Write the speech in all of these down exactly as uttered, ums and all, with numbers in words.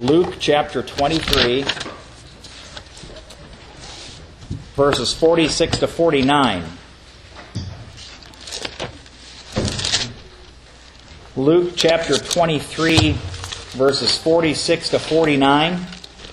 Luke chapter twenty-three, verses forty-six to forty-nine. Luke chapter twenty-three, verses forty-six to forty-nine.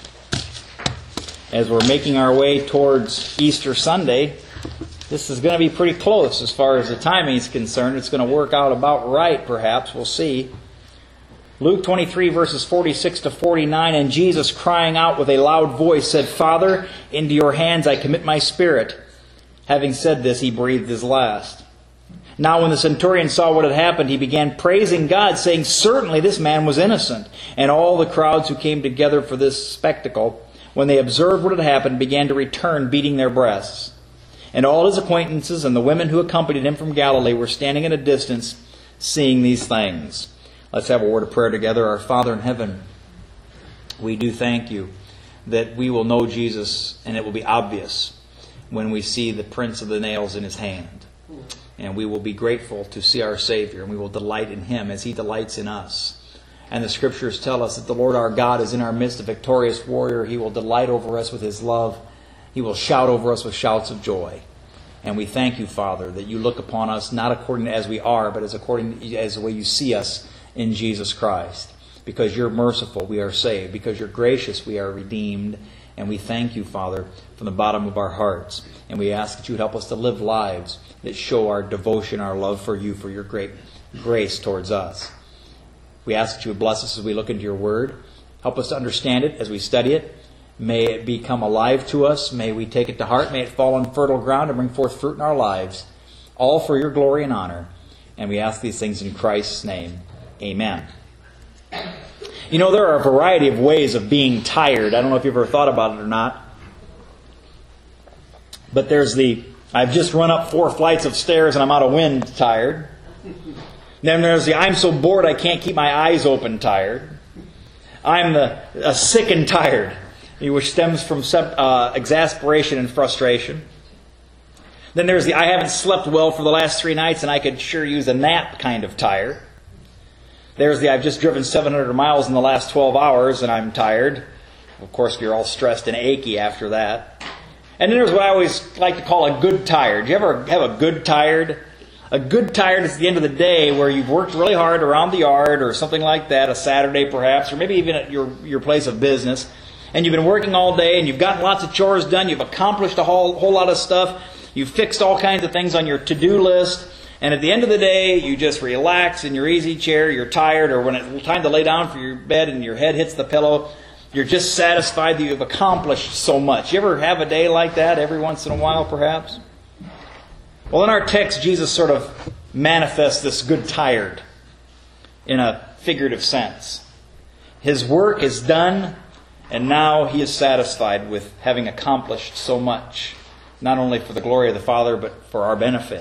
As we're making our way towards Easter Sunday, this is going to be pretty close as far as the timing is concerned. It's going to work out about right, perhaps. We'll see. Luke twenty-three, verses forty-six to forty-nine, and Jesus, crying out with a loud voice, said, "Father, into your hands I commit my spirit." Having said this, he breathed his last. Now when the centurion saw what had happened, he began praising God, saying, "Certainly this man was innocent." And all the crowds who came together for this spectacle, when they observed what had happened, began to return, beating their breasts. And all his acquaintances and the women who accompanied him from Galilee were standing at a distance, seeing these things. Let's have a word of prayer together. Our Father in heaven, we do thank you that we will know Jesus, and it will be obvious when we see the prints of the nails in his hand. And we will be grateful to see our Savior, and we will delight in him as he delights in us. And the Scriptures tell us that the Lord our God is in our midst, a victorious warrior. He will delight over us with his love. He will shout over us with shouts of joy. And we thank you, Father, that you look upon us not according to as we are, but as according as the way you see us in Jesus Christ. Because you're merciful, we are saved. Because you're gracious, we are redeemed. And we thank you, Father, from the bottom of our hearts. And we ask that you would help us to live lives that show our devotion, our love for you, for your great grace towards us. We ask that you would bless us as we look into your word. Help us to understand it as we study it. May it become alive to us. May we take it to heart. May it fall on fertile ground and bring forth fruit in our lives. All for your glory and honor. And we ask these things in Christ's name. Amen. You know, there are a variety of ways of being tired. I don't know if you've ever thought about it or not. But there's the, I've just run up four flights of stairs and I'm out of wind tired. Then there's the, I'm so bored I can't keep my eyes open tired. I'm the uh, sick and tired, which stems from uh, exasperation and frustration. Then there's the, I haven't slept well for the last three nights and I could sure use a nap kind of tired. There's the, I've just driven seven hundred miles in the last twelve hours and I'm tired. Of course, you're all stressed and achy after that. And then there's what I always like to call a good tired. Do you ever have a good tired? A good tired is at the end of the day where you've worked really hard around the yard or something like that, a Saturday perhaps, or maybe even at your, your place of business. And you've been working all day and you've gotten lots of chores done. You've accomplished a whole, whole lot of stuff. You've fixed all kinds of things on your to-do list. And at the end of the day, you just relax in your easy chair. You're tired, or when it's time to lay down for your bed and your head hits the pillow, you're just satisfied that you've accomplished so much. You ever have a day like that every once in a while, perhaps? Well, in our text, Jesus sort of manifests this good tired in a figurative sense. His work is done, and now he is satisfied with having accomplished so much, not only for the glory of the Father, but for our benefit.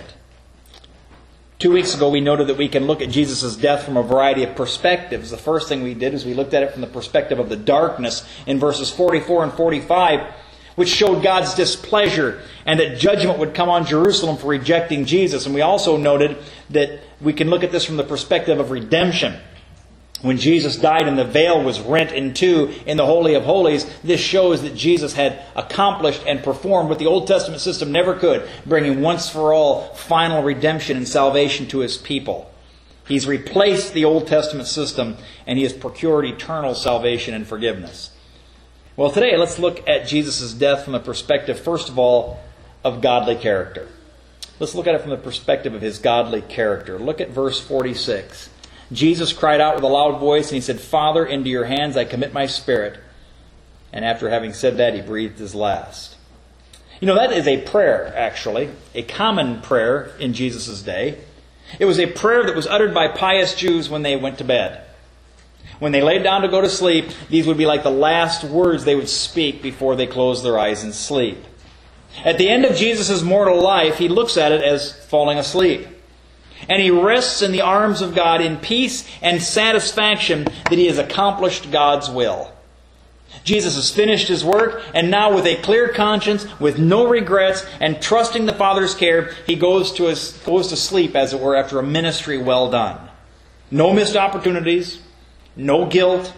Two weeks ago, we noted that we can look at Jesus' death from a variety of perspectives. The first thing we did is we looked at it from the perspective of the darkness in verses forty-four and forty-five, which showed God's displeasure and that judgment would come on Jerusalem for rejecting Jesus. And we also noted that we can look at this from the perspective of redemption. When Jesus died and the veil was rent in two in the Holy of Holies, this shows that Jesus had accomplished and performed what the Old Testament system never could, bringing once for all final redemption and salvation to his people. He's replaced the Old Testament system and he has procured eternal salvation and forgiveness. Well, today let's look at Jesus' death from the perspective, first of all, of godly character. Let's look at it from the perspective of his godly character. Look at verse forty-six. Jesus cried out with a loud voice and he said, "Father, into your hands I commit my spirit." And after having said that, he breathed his last. You know, that is a prayer, actually, a common prayer in Jesus' day. It was a prayer that was uttered by pious Jews when they went to bed. When they laid down to go to sleep, these would be like the last words they would speak before they closed their eyes in sleep. At the end of Jesus' mortal life, he looks at it as falling asleep. And he rests in the arms of God in peace and satisfaction that he has accomplished God's will. Jesus has finished his work, and now with a clear conscience, with no regrets, and trusting the Father's care, he goes to, his, goes to sleep, as it were, after a ministry well done. No missed opportunities, no guilt,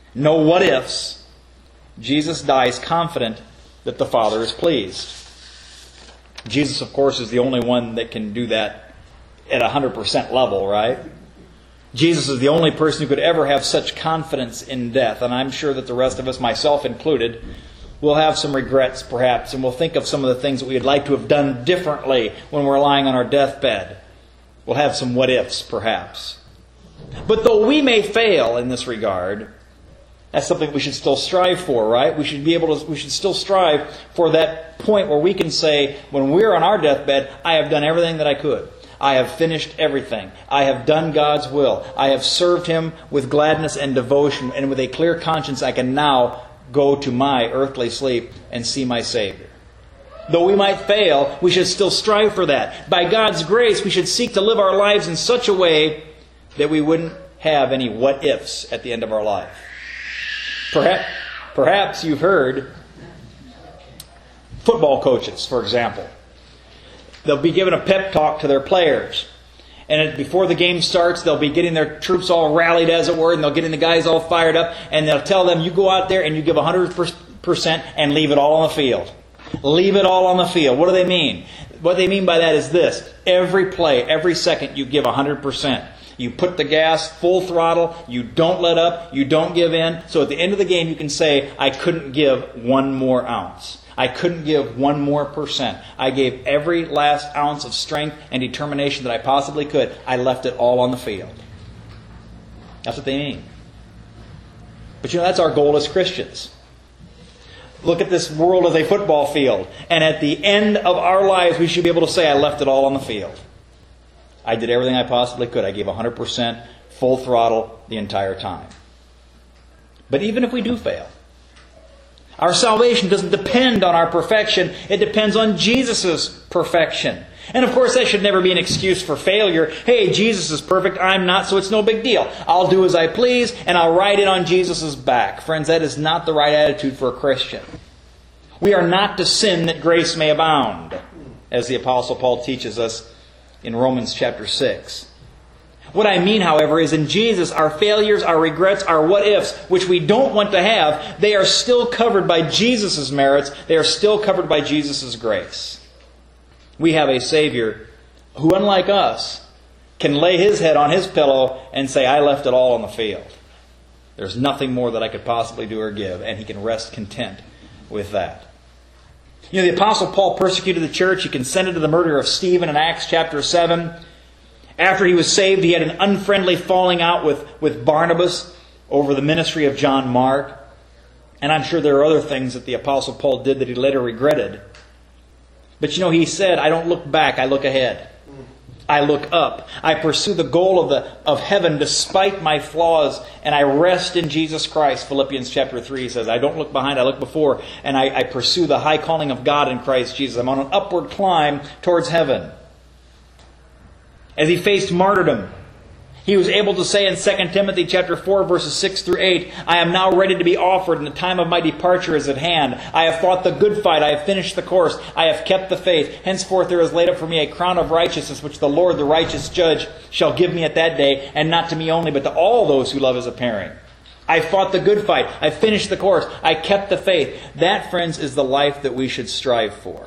No what-ifs. Jesus dies confident that the Father is pleased. Jesus, of course, is the only one that can do that at a one hundred percent level, right? Jesus is the only person who could ever have such confidence in death. And I'm sure that the rest of us, myself included, will have some regrets perhaps, and we'll think of some of the things that we'd like to have done differently when we're lying on our deathbed. We'll have some what-ifs perhaps. But though we may fail in this regard, that's something we should still strive for, right? We should be able to, we should still strive for that point where we can say, when we're on our deathbed, I have done everything that I could. I have finished everything. I have done God's will. I have served Him with gladness and devotion, and with a clear conscience I can now go to my earthly sleep and see my Savior. Though we might fail, we should still strive for that. By God's grace, we should seek to live our lives in such a way that we wouldn't have any what-ifs at the end of our life. Perhaps, perhaps you've heard football coaches, for example. They'll be giving a pep talk to their players. And before the game starts, they'll be getting their troops all rallied, as it were, and they'll get the guys all fired up, and they'll tell them, you go out there and you give one hundred percent and leave it all on the field. Leave it all on the field. What do they mean? What they mean by that is this. Every play, every second, you give one hundred percent. You put the gas full throttle. You don't let up. You don't give in. So at the end of the game, you can say, I couldn't give one more ounce. I couldn't give one more percent. I gave every last ounce of strength and determination that I possibly could. I left it all on the field. That's what they mean. But you know, that's our goal as Christians. Look at this world as a football field. And at the end of our lives, we should be able to say, I left it all on the field. I did everything I possibly could. I gave one hundred percent full throttle the entire time. But even if we do fail, our salvation doesn't depend on our perfection. It depends on Jesus' perfection. And of course, that should never be an excuse for failure. Hey, Jesus is perfect. I'm not, so it's no big deal. I'll do as I please, and I'll ride it on Jesus' back. Friends, that is not the right attitude for a Christian. We are not to sin that grace may abound, as the Apostle Paul teaches us in Romans chapter six. What I mean, however, is in Jesus, our failures, our regrets, our what-ifs, which we don't want to have, they are still covered by Jesus' merits. They are still covered by Jesus' grace. We have a Savior who, unlike us, can lay His head on His pillow and say, I left it all on the field. There's nothing more that I could possibly do or give, and He can rest content with that. You know, the Apostle Paul persecuted the church. He consented to the murder of Stephen in Acts chapter seven. After he was saved, he had an unfriendly falling out with, with Barnabas over the ministry of John Mark. And I'm sure there are other things that the Apostle Paul did that he later regretted. But you know, he said, I don't look back, I look ahead. I look up. I pursue the goal of the of heaven despite my flaws, and I rest in Jesus Christ. Philippians chapter three says, I don't look behind, I look before, and I, I pursue the high calling of God in Christ Jesus. I'm on an upward climb towards heaven. As he faced martyrdom, he was able to say in Second Timothy chapter four, verses six through eight, I am now ready to be offered, and the time of my departure is at hand. I have fought the good fight, I have finished the course, I have kept the faith. Henceforth there is laid up for me a crown of righteousness, which the Lord, the righteous judge, shall give me at that day, and not to me only, but to all those who love His appearing. I fought the good fight, I finished the course, I kept the faith. That, friends, is the life that we should strive for.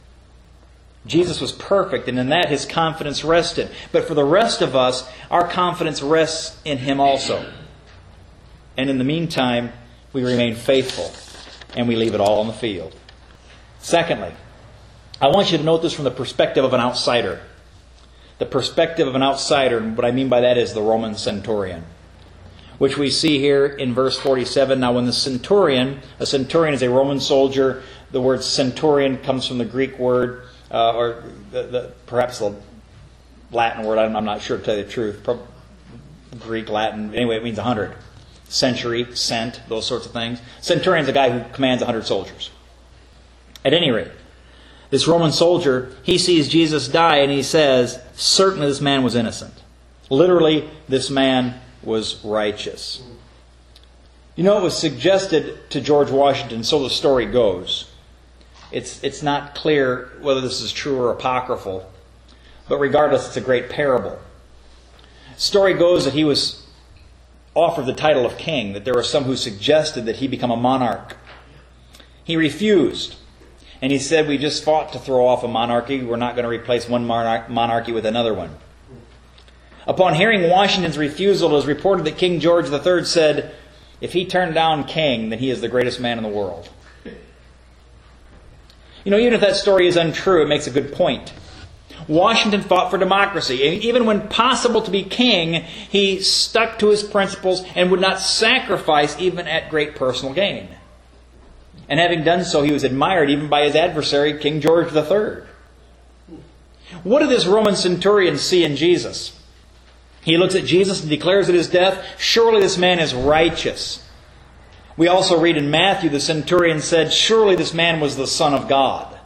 Jesus was perfect, and in that His confidence rested. But for the rest of us, our confidence rests in Him also. And in the meantime, we remain faithful, and we leave it all on the field. Secondly, I want you to note this from the perspective of an outsider. The perspective of an outsider, and what I mean by that is the Roman centurion, which we see here in verse forty-seven. Now when the centurion, a centurion is a Roman soldier, the word centurion comes from the Greek word, Uh, or the, the, perhaps the Latin word, I'm, I'm not sure to tell you the truth. Pro- Greek, Latin, anyway, it means a hundred. Century, cent, those sorts of things. Centurion is a guy who commands a hundred soldiers. At any rate, this Roman soldier, he sees Jesus die and he says, certainly this man was innocent. Literally, this man was righteous. You know, it was suggested to George Washington, so the story goes. It's it's not clear whether this is true or apocryphal, but regardless, it's a great parable. The story goes that he was offered the title of king, that there were some who suggested that he become a monarch. He refused. And he said, we just fought to throw off a monarchy. We're not going to replace one monarch- monarchy with another one. Upon hearing Washington's refusal, it is reported that King George the Third said, if he turned down king, then he is the greatest man in the world. You know, even if that story is untrue, it makes a good point. Washington fought for democracy. And even when possible to be king, he stuck to his principles and would not sacrifice even at great personal gain. And having done so, he was admired even by his adversary, King George the Third. What did this Roman centurion see in Jesus? He looks at Jesus and declares at his death, surely this man is righteous. We also read in Matthew, the centurion said, surely this man was the Son of God.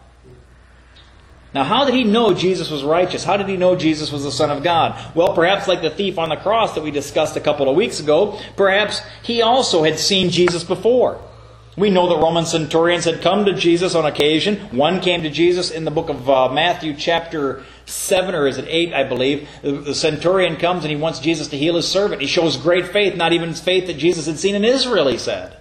Now, how did he know Jesus was righteous? How did he know Jesus was the Son of God? Well, perhaps like the thief on the cross that we discussed a couple of weeks ago, perhaps he also had seen Jesus before. We know that Roman centurions had come to Jesus on occasion. One came to Jesus in the book of uh, Matthew chapter seven, or is it eight, I believe. The, the centurion comes and he wants Jesus to heal his servant. He shows great faith, not even faith that Jesus had seen in Israel, he said.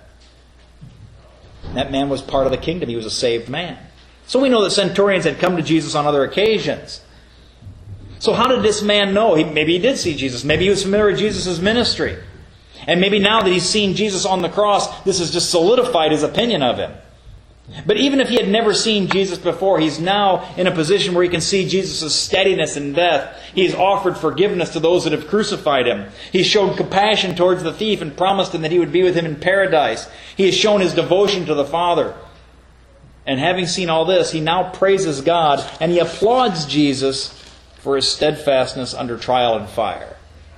That man was part of the kingdom. He was a saved man. So we know that centurions had come to Jesus on other occasions. So how did this man know? He, maybe he did see Jesus. Maybe he was familiar with Jesus' ministry. And maybe now that he's seen Jesus on the cross, this has just solidified his opinion of him. But even if he had never seen Jesus before, he's now in a position where he can see Jesus' steadiness in death. He's offered forgiveness to those that have crucified him. He's shown compassion towards the thief and promised him that he would be with him in paradise. He has shown his devotion to the Father. And having seen all this, he now praises God and he applauds Jesus for his steadfastness under trial and fire.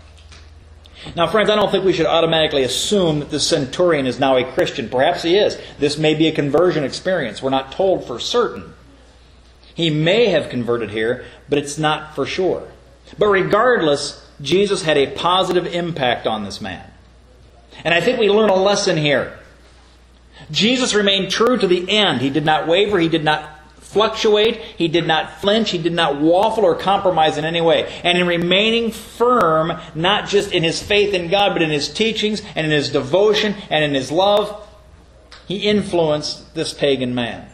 Now, friends, I don't think we should automatically assume that this centurion is now a Christian. Perhaps he is. This may be a conversion experience. We're not told for certain. He may have converted here, but it's not for sure. But regardless, Jesus had a positive impact on this man. And I think we learn a lesson here. Jesus remained true to the end. He did not waver. He did not fluctuate. He did not flinch. He did not waffle or compromise in any way. And in remaining firm, not just in his faith in God, but in his teachings and in his devotion and in his love, he influenced this pagan man.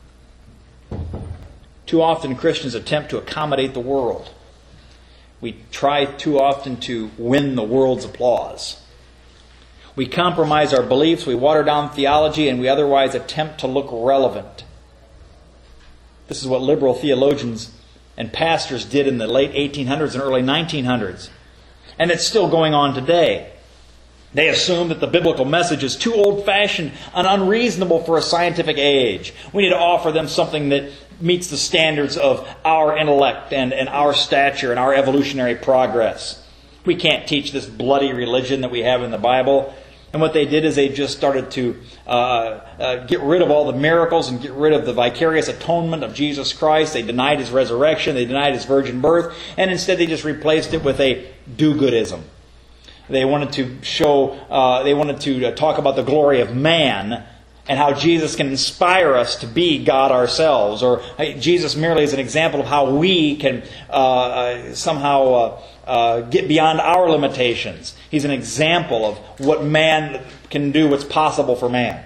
Too often Christians attempt to accommodate the world. We try too often to win the world's applause. We compromise our beliefs, we water down theology, and we otherwise attempt to look relevant. This is what liberal theologians and pastors did in the late eighteen hundreds and early nineteen hundreds. And it's still going on today. They assume that the biblical message is too old-fashioned and unreasonable for a scientific age. We need to offer them something that meets the standards of our intellect and, and our stature and our evolutionary progress. We can't teach this bloody religion that we have in the Bible. And what they did is they just started to uh, uh, get rid of all the miracles and get rid of the vicarious atonement of Jesus Christ. They denied His resurrection. They denied His virgin birth. And instead they just replaced it with a do-goodism. They wanted to show, uh, they wanted to uh, talk about the glory of man and how Jesus can inspire us to be God ourselves. Or uh, Jesus merely is an example of how we can uh, uh, somehow uh, uh, get beyond our limitations. He's an example of what man can do, what's possible for man.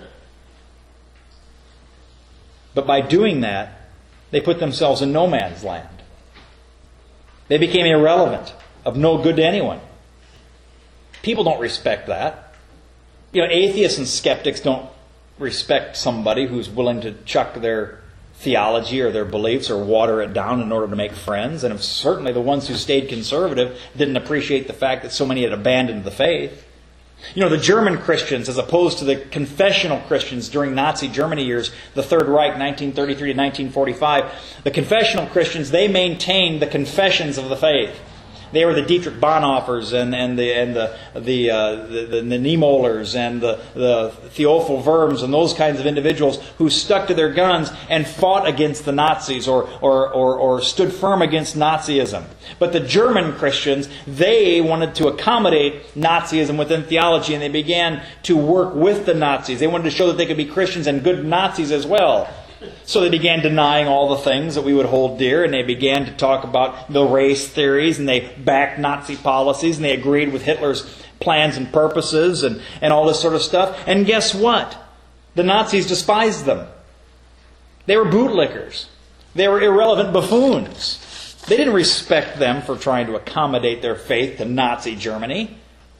But by doing that, they put themselves in no man's land. They became irrelevant, of no good to anyone. People don't respect that. You know, atheists and skeptics don't respect somebody who's willing to chuck their theology or their beliefs or water it down in order to make friends. And certainly the ones who stayed conservative didn't appreciate the fact that so many had abandoned the faith. You know, the German Christians, as opposed to the confessional Christians during Nazi Germany years, the Third Reich, nineteen thirty-three to nineteen forty-five, the confessional Christians, they maintained the confessions of the faith. They were the Dietrich Bonhoeffers and, and the and the the, uh, the, the, the Niemöllers and the, the Theophil Worms and those kinds of individuals who stuck to their guns and fought against the Nazis or, or, or, or stood firm against Nazism. But the German Christians, they wanted to accommodate Nazism within theology, and they began to work with the Nazis. They wanted to show that they could be Christians and good Nazis as well. So they began denying all the things that we would hold dear, and they began to talk about the race theories, and they backed Nazi policies, and they agreed with Hitler's plans and purposes, and, and all this sort of stuff. And guess what? The Nazis despised them. They were bootlickers. They were irrelevant buffoons. They didn't respect them for trying to accommodate their faith to Nazi Germany.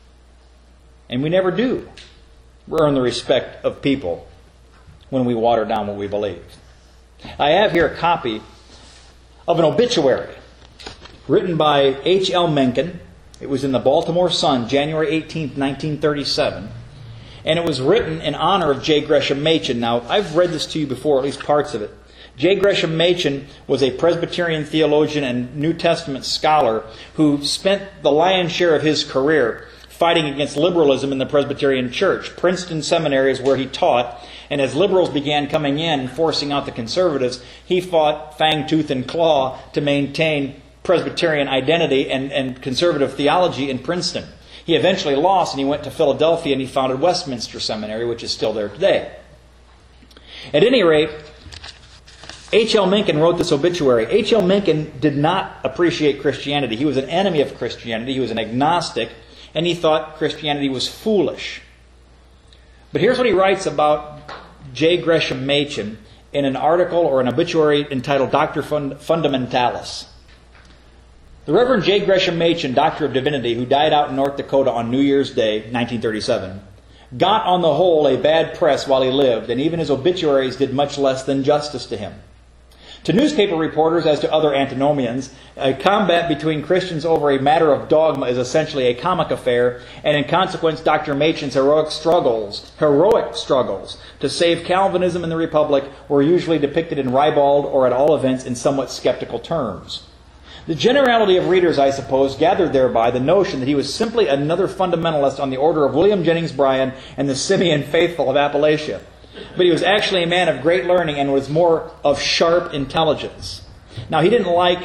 And we never do earn the respect of people when we water down what we believe. I have here a copy of an obituary written by H L Mencken. It was in the Baltimore Sun, January eighteenth, nineteen thirty-seven. And it was written in honor of J. Gresham Machen. Now, I've read this to you before, at least parts of it. J. Gresham Machen was a Presbyterian theologian and New Testament scholar who spent the lion's share of his career fighting against liberalism in the Presbyterian Church. Princeton Seminary is where he taught, and as liberals began coming in and forcing out the conservatives, he fought fang, tooth, and claw to maintain Presbyterian identity and, and conservative theology in Princeton. He eventually lost, and he went to Philadelphia, and he founded Westminster Seminary, which is still there today. At any rate, H L Mencken wrote this obituary. H L Mencken did not appreciate Christianity. He was an enemy of Christianity. He was an agnostic, and he thought Christianity was foolish. But here's what he writes about J. Gresham Machen in an article or an obituary entitled Doctor Fund- Fundamentalis. The Reverend J. Gresham Machen, Doctor of Divinity, who died out in North Dakota on New Year's Day, nineteen thirty-seven, got on the whole a bad press while he lived, and even his obituaries did much less than justice to him. To newspaper reporters, as to other antinomians, a combat between Christians over a matter of dogma is essentially a comic affair, and in consequence, Doctor Machen's heroic struggles, heroic struggles to save Calvinism in the Republic were usually depicted in ribald or, at all events, in somewhat skeptical terms. The generality of readers, I suppose, gathered thereby the notion that he was simply another fundamentalist on the order of William Jennings Bryan and the Simeon faithful of Appalachia. But he was actually a man of great learning and was more of sharp intelligence. Now, he didn't like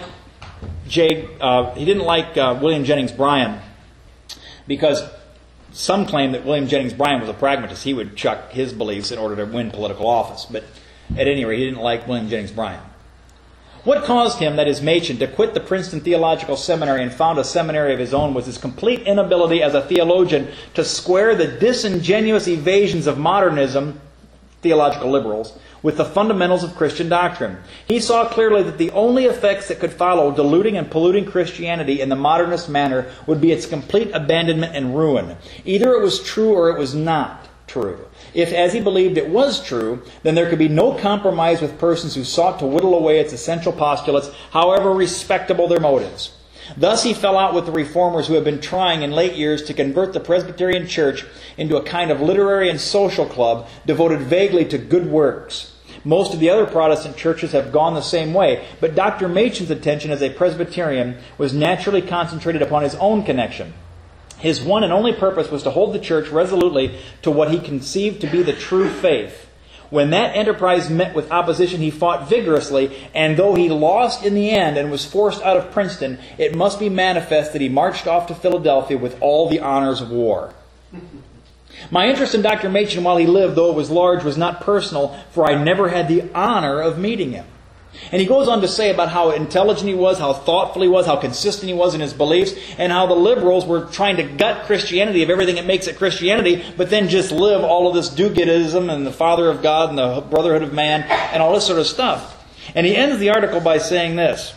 J. Uh, he didn't like uh, William Jennings Bryan because some claim that William Jennings Bryan was a pragmatist. He would chuck his beliefs in order to win political office. But at any rate, he didn't like William Jennings Bryan. What caused him, that is Machen, to quit the Princeton Theological Seminary and found a seminary of his own was his complete inability as a theologian to square the disingenuous evasions of modernism, theological liberals, with the fundamentals of Christian doctrine. He saw clearly that the only effects that could follow diluting and polluting Christianity in the modernist manner would be its complete abandonment and ruin. Either it was true or it was not true. If, as he believed, it was true, then there could be no compromise with persons who sought to whittle away its essential postulates, however respectable their motives. Thus he fell out with the reformers who have been trying in late years to convert the Presbyterian Church into a kind of literary and social club devoted vaguely to good works. Most of the other Protestant churches have gone the same way, but Doctor Machen's attention as a Presbyterian was naturally concentrated upon his own connection. His one and only purpose was to hold the church resolutely to what he conceived to be the true faith. When that enterprise met with opposition, he fought vigorously, and though he lost in the end and was forced out of Princeton, it must be manifest that he marched off to Philadelphia with all the honors of war. My interest in Doctor Machen while he lived, though it was large, was not personal, for I never had the honor of meeting him. And he goes on to say about how intelligent he was, how thoughtful he was, how consistent he was in his beliefs, and how the liberals were trying to gut Christianity of everything that makes it Christianity, but then just live all of this do-goodism and the Father of God and the brotherhood of man and all this sort of stuff. And he ends the article by saying this.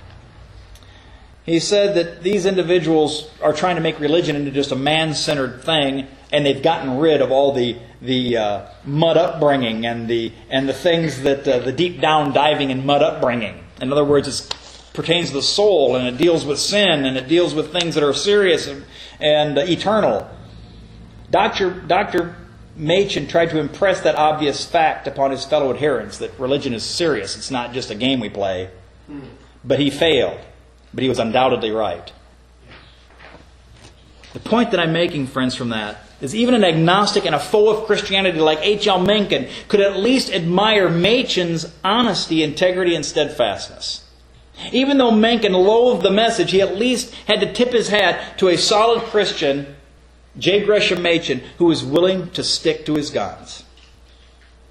He said that these individuals are trying to make religion into just a man-centered thing, and they've gotten rid of all the the uh, mud upbringing and the and the things that uh, the deep down diving in mud upbringing. In other words, it pertains to the soul, and it deals with sin, and it deals with things that are serious and, and uh, eternal. Doctor Doctor Machen tried to impress that obvious fact upon his fellow adherents that religion is serious. It's not just a game we play. But he failed. But he was undoubtedly right. The point that I'm making, friends, from that is even an agnostic and a foe of Christianity like H L Mencken could at least admire Machen's honesty, integrity, and steadfastness. Even though Mencken loathed the message, he at least had to tip his hat to a solid Christian, J. Gresham Machen, who was willing to stick to his guns.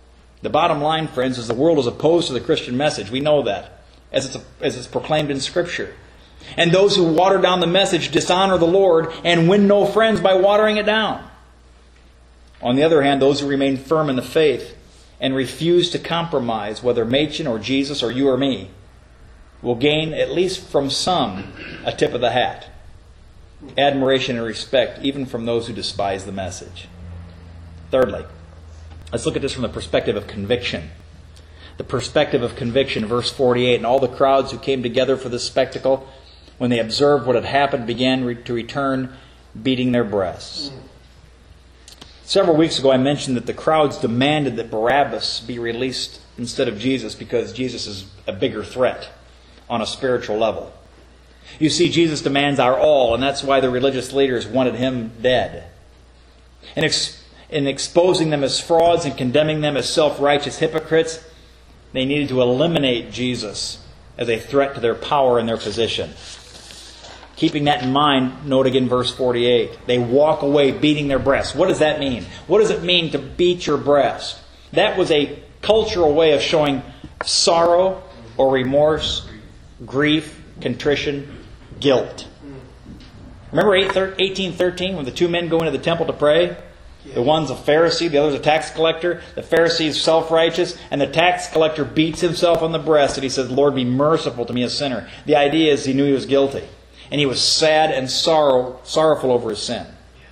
The bottom line, friends, is the world is opposed to the Christian message. We know that, as it's, as it's proclaimed in Scripture. And those who water down the message dishonor the Lord and win no friends by watering it down. On the other hand, those who remain firm in the faith and refuse to compromise, whether Machen or Jesus or you or me, will gain, at least from some, a tip of the hat. Admiration and respect, even from those who despise the message. Thirdly, let's look at this from the perspective of conviction. The perspective of conviction, verse forty-eight. And all the crowds who came together for this spectacle, when they observed what had happened, began re- to return, beating their breasts. Several weeks ago I mentioned that the crowds demanded that Barabbas be released instead of Jesus because Jesus is a bigger threat on a spiritual level. You see, Jesus demands our all, and that's why the religious leaders wanted him dead. In, ex- in exposing them as frauds and condemning them as self-righteous hypocrites, they needed to eliminate Jesus as a threat to their power and their position. Keeping that in mind, note again verse forty-eight. They walk away beating their breasts. What does that mean? What does it mean to beat your breast? That was a cultural way of showing sorrow or remorse, grief, contrition, guilt. Remember eighteen thirteen when the two men go into the temple to pray? The one's a Pharisee, the other's a tax collector. The Pharisee is self-righteous, and the tax collector beats himself on the breast and he says, Lord, be merciful to me, a sinner. The idea is he knew he was guilty. And he was sad and sorrow, sorrowful over his sin.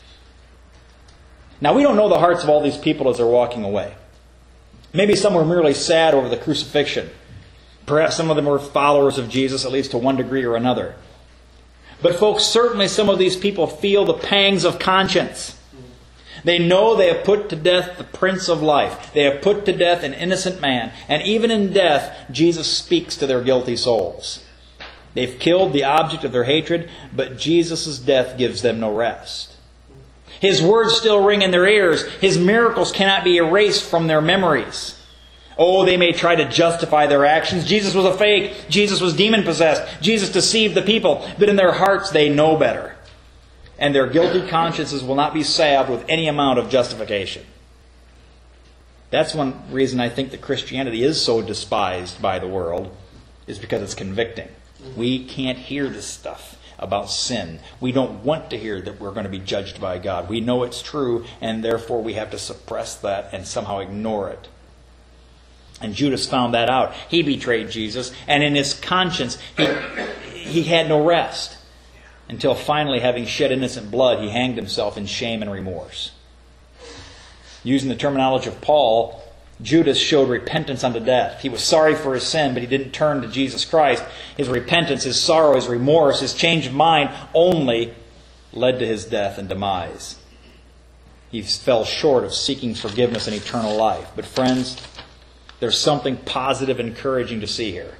Now, we don't know the hearts of all these people as they're walking away. Maybe some were merely sad over the crucifixion. Perhaps some of them were followers of Jesus, at least to one degree or another. But folks, certainly some of these people feel the pangs of conscience. They know they have put to death the Prince of Life. They have put to death an innocent man. And even in death, Jesus speaks to their guilty souls. They've killed the object of their hatred, but Jesus' death gives them no rest. His words still ring in their ears. His miracles cannot be erased from their memories. Oh, they may try to justify their actions. Jesus was a fake. Jesus was demon-possessed. Jesus deceived the people. But in their hearts, they know better. And their guilty consciences will not be salved with any amount of justification. That's one reason I think that Christianity is so despised by the world, is because it's convicting. We can't hear this stuff about sin. We don't want to hear that we're going to be judged by God. We know it's true, and therefore we have to suppress that and somehow ignore it. And Judas found that out. He betrayed Jesus, and in his conscience, he, he had no rest. Until finally, having shed innocent blood, he hanged himself in shame and remorse. Using the terminology of Paul, Judas showed repentance unto death. He was sorry for his sin, but he didn't turn to Jesus Christ. His repentance, his sorrow, his remorse, his change of mind only led to his death and demise. He fell short of seeking forgiveness and eternal life. But friends, there's something positive and encouraging to see here.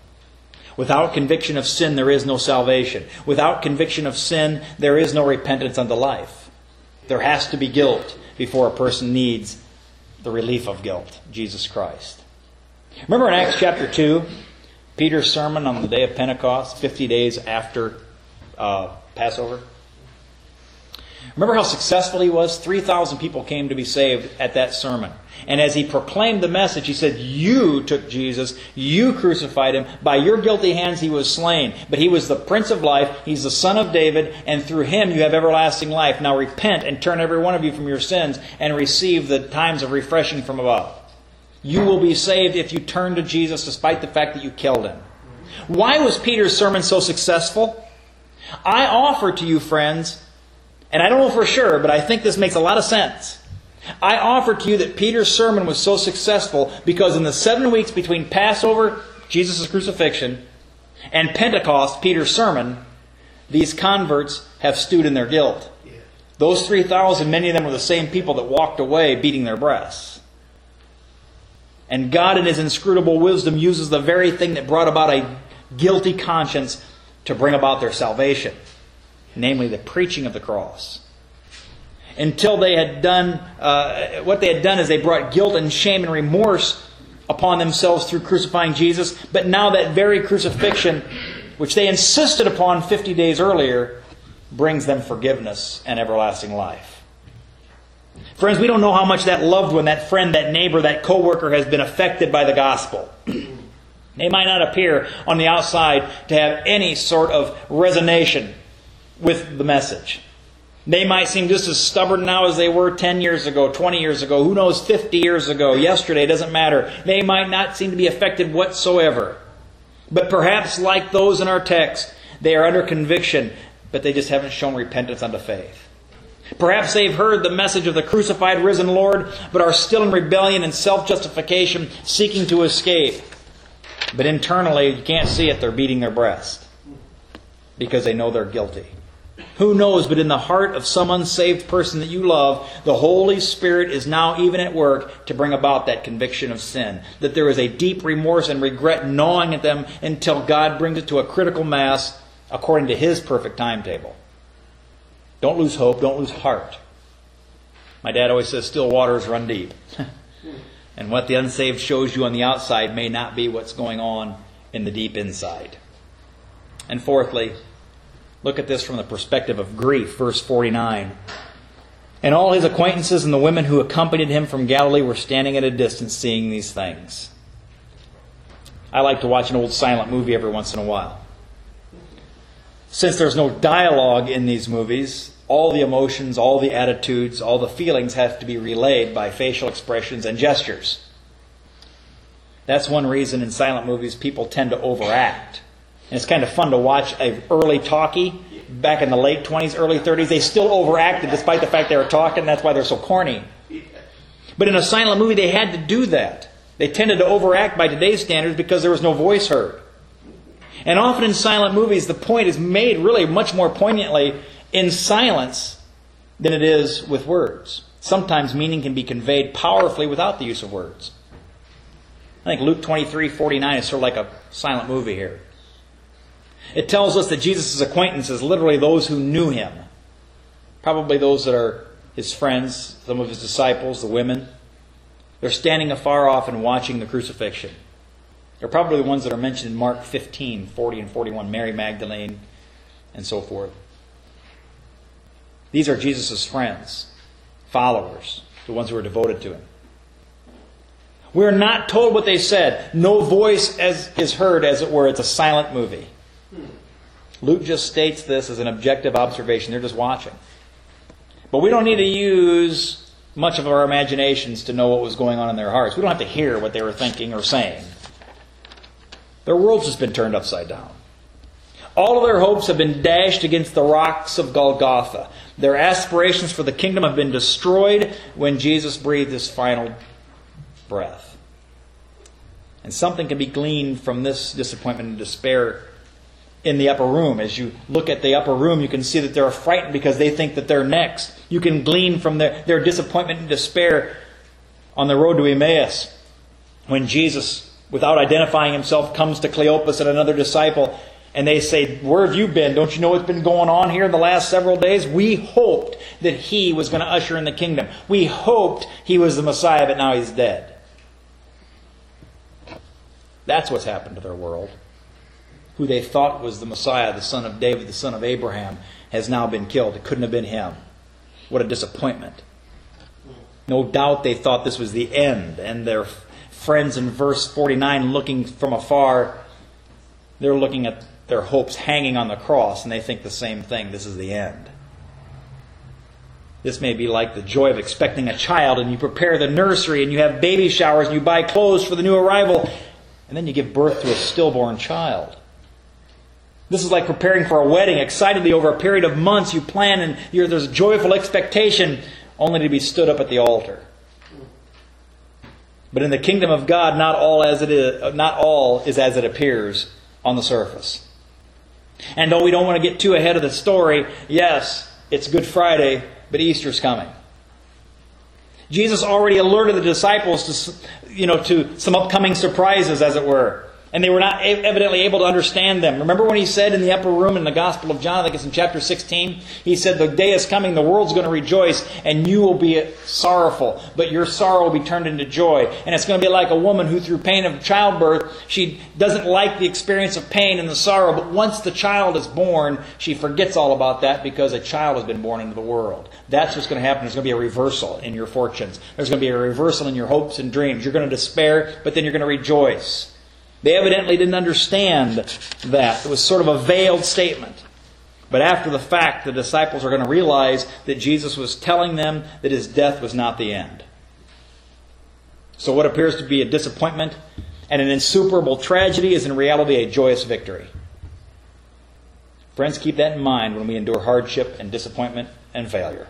Without conviction of sin, there is no salvation. Without conviction of sin, there is no repentance unto life. There has to be guilt before a person needs the relief of guilt, Jesus Christ. Remember in Acts chapter two, Peter's sermon on the day of Pentecost, fifty days after uh, Passover? Remember how successful he was? three thousand people came to be saved at that sermon. And as he proclaimed the message, he said, you took Jesus, you crucified him, by your guilty hands he was slain. But he was the Prince of Life, he's the Son of David, and through him you have everlasting life. Now repent and turn every one of you from your sins and receive the times of refreshing from above. You will be saved if you turn to Jesus despite the fact that you killed him. Why was Peter's sermon so successful? I offer to you, friends, and I don't know for sure, but I think this makes a lot of sense. I offer to you that Peter's sermon was so successful because in the seven weeks between Passover, Jesus' crucifixion, and Pentecost, Peter's sermon, these converts have stewed in their guilt. Those three thousand, many of them were the same people that walked away beating their breasts. And God in His inscrutable wisdom uses the very thing that brought about a guilty conscience to bring about their salvation. Namely, the preaching of the cross. Until they had done, uh, what they had done is they brought guilt and shame and remorse upon themselves through crucifying Jesus. But now that very crucifixion, which they insisted upon fifty days earlier, brings them forgiveness and everlasting life. Friends, we don't know how much that loved one, that friend, that neighbor, that coworker has been affected by the gospel. They might not appear on the outside to have any sort of resonation with the message. They might seem just as stubborn now as they were ten years ago, twenty years ago, who knows, fifty years ago, yesterday, doesn't matter. They might not seem to be affected whatsoever. But perhaps like those in our text, they are under conviction, but they just haven't shown repentance unto faith. Perhaps they've heard the message of the crucified, risen Lord, but are still in rebellion and self-justification, seeking to escape. But internally, you can't see it, they're beating their breast because they know they're guilty. Who knows, but in the heart of some unsaved person that you love, the Holy Spirit is now even at work to bring about that conviction of sin. That there is a deep remorse and regret gnawing at them until God brings it to a critical mass according to His perfect timetable. Don't lose hope, don't lose heart. My dad always says, still waters run deep. And what the unsaved shows you on the outside may not be what's going on in the deep inside. And fourthly, look at this from the perspective of grief, verse forty-nine. And all his acquaintances and the women who accompanied him from Galilee were standing at a distance seeing these things. I like to watch an old silent movie every once in a while. Since there's no dialogue in these movies, all the emotions, all the attitudes, all the feelings have to be relayed by facial expressions and gestures. That's one reason in silent movies people tend to overact. And it's kind of fun to watch an early talkie back in the late twenties, early thirties. They still overacted despite the fact they were talking. That's why they're so corny. But in a silent movie, they had to do that. They tended to overact by today's standards because there was no voice heard. And often in silent movies, the point is made really much more poignantly in silence than it is with words. Sometimes meaning can be conveyed powerfully without the use of words. I think Luke twenty-three forty-nine is sort of like a silent movie here. It tells us that Jesus' acquaintances, literally those who knew Him, probably those that are His friends, some of His disciples, the women, they're standing afar off and watching the crucifixion. They're probably the ones that are mentioned in Mark fifteen, forty and forty-one, Mary Magdalene, and so forth. These are Jesus' friends, followers, the ones who are devoted to Him. We're not told what they said. No voice as is heard, as it were. It's a silent movie. Luke just states this as an objective observation. They're just watching. But we don't need to use much of our imaginations to know what was going on in their hearts. We don't have to hear what they were thinking or saying. Their world's just been turned upside down. All of their hopes have been dashed against the rocks of Golgotha. Their aspirations for the kingdom have been destroyed when Jesus breathed His final breath. And something can be gleaned from this disappointment and despair in the upper room. As you look at the upper room, you can see that they're frightened because they think that they're next. You can glean from their, their disappointment and despair on the road to Emmaus when Jesus, without identifying Himself, comes to Cleopas and another disciple. And they say, where have you been? Don't you know what's been going on here in the last several days? We hoped that He was going to usher in the kingdom. We hoped He was the Messiah, but now He's dead. That's what's happened to their world. Who they thought was the Messiah, the son of David, the son of Abraham, has now been killed. It couldn't have been Him. What a disappointment. No doubt they thought this was the end. And their friends in verse forty-nine, looking from afar, they're looking at their hopes hanging on the cross, and they think the same thing. This is the end. This may be like the joy of expecting a child, and you prepare the nursery, and you have baby showers, and you buy clothes for the new arrival, and then you give birth to a stillborn child. This is like preparing for a wedding. Excitedly over a period of months, you plan, and you're, there's joyful expectation, only to be stood up at the altar. But in the kingdom of God, not all as it is, not all is as it appears on the surface. And though we don't want to get too ahead of the story, yes, it's Good Friday, but Easter's coming. Jesus already alerted the disciples to, you know, to some upcoming surprises, as it were. And they were not evidently able to understand them. Remember when he said in the upper room in the Gospel of John, I think it's in chapter sixteen, he said, the day is coming, the world's going to rejoice, and you will be sorrowful, but your sorrow will be turned into joy. And it's going to be like a woman who through pain of childbirth, she doesn't like the experience of pain and the sorrow, but once the child is born, she forgets all about that because a child has been born into the world. That's what's going to happen. There's going to be a reversal in your fortunes. There's going to be a reversal in your hopes and dreams. You're going to despair, but then you're going to rejoice. They evidently didn't understand that. It was sort of a veiled statement. But after the fact, the disciples are going to realize that Jesus was telling them that his death was not the end. So what appears to be a disappointment and an insuperable tragedy is in reality a joyous victory. Friends, keep that in mind when we endure hardship and disappointment and failure.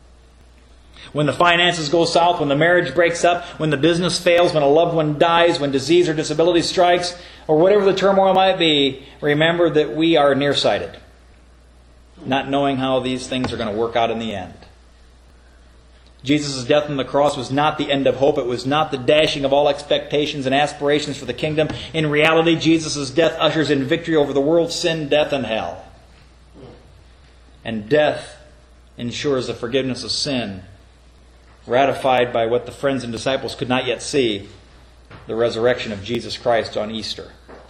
When the finances go south, when the marriage breaks up, when the business fails, when a loved one dies, when disease or disability strikes, or whatever the turmoil might be, remember that we are nearsighted, not knowing how these things are going to work out in the end. Jesus' death on the cross was not the end of hope. It was not the dashing of all expectations and aspirations for the kingdom. In reality, Jesus' death ushers in victory over the world, sin, death, and hell. And death ensures the forgiveness of sin, ratified by what the friends and disciples could not yet see, the resurrection of Jesus Christ on Easter.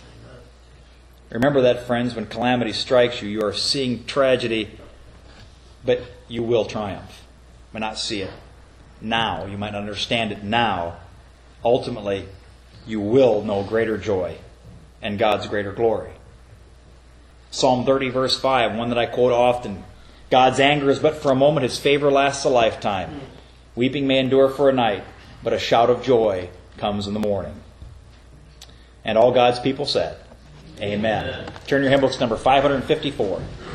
Remember that, friends, when calamity strikes you, you are seeing tragedy, but you will triumph. You might not see it now. You might understand it now. Ultimately, you will know greater joy and God's greater glory. Psalm thirty, verse five, one that I quote often. God's anger is but for a moment, his favor lasts a lifetime. Weeping may endure for a night, but a shout of joy comes in the morning. And all God's people said, Amen. Amen. Turn your hymn books to number five fifty-four.